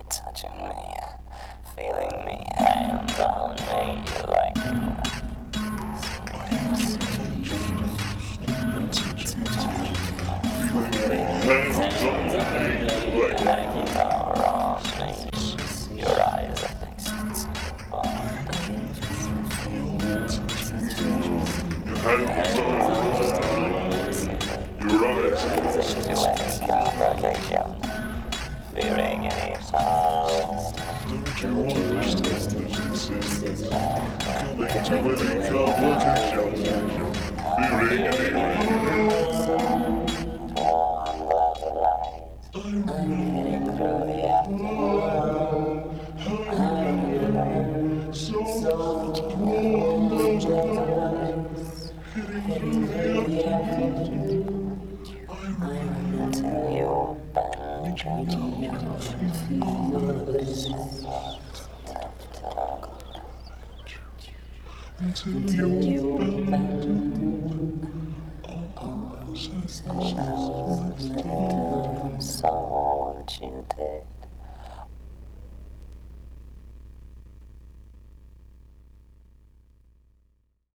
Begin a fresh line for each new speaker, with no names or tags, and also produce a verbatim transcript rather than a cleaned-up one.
touching me, feeling me, hands on me, you like me. Hanging around me, your eyes are fixed on complication, fearing any sound. Until you bend your knees, all this is until you bend, all this is so what you did.